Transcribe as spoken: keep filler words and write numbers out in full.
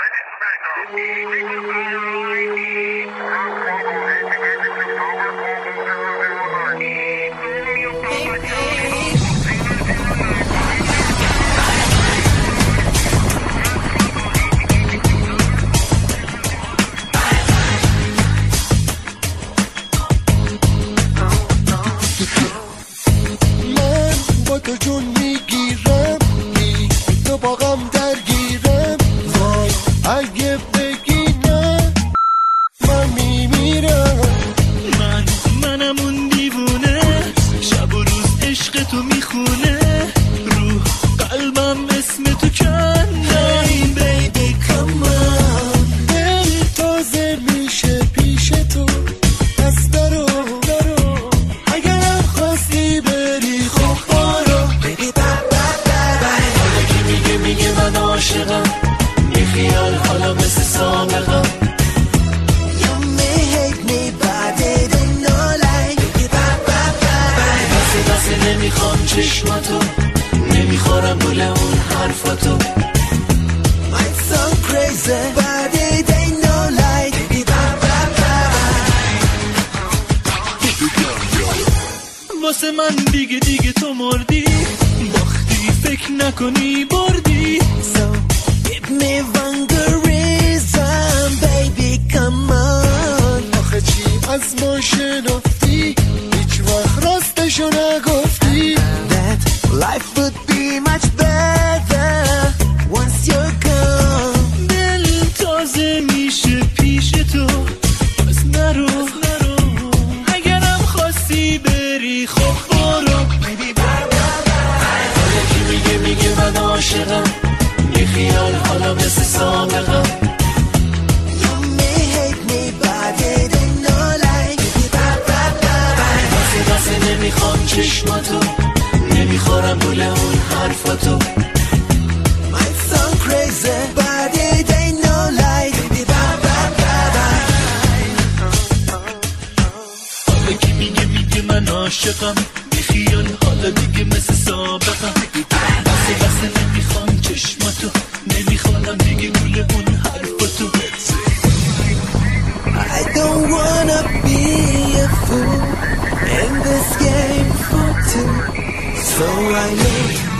تو جون میگیرم بی تو با غم درگیرم وای اگه بگی نه من میمیرم من منم اون دیوونه شب و روز عشق تو میخونه روح قلبم اسم تو کنده Hey baby come on دل تازه میشه پیش تو پس برو برو اگرم خواستی بری خب عاشقم یه خیال حالا مثل سابقم You may hate me but I don't know like بسه بسه نمیخوام چشماتو نمیخورم گول اون حرفاتو Might sound crazy but it ain't no like واسه من دیگه دیگه تو مردی باختی فکر نکنی بردی So give me one good reason baby come on آخه چی از ما شنفتی هیچ وقت راستشو نگفتی That life would be much better once you're gone دل تازه میشه پیش تو پس نرو اگرم خواستی بری خب برو یکی میگه میگه من عاشقم یه خیال حالا مثل سابقم You may hate me but it ain't no like بسه بسه نمیخوام چشماتو نمیخورم گول اون حرفاتو Might sound crazy but it ain't no like حالا کی میگه میگه من عاشقم بی خیال حالا دیگه مثل سابقم بسه بسه نمیخوام چشماتو نمیخوام دیگه گول اون حرفاتو I don't wanna be a fool in this game for two So I know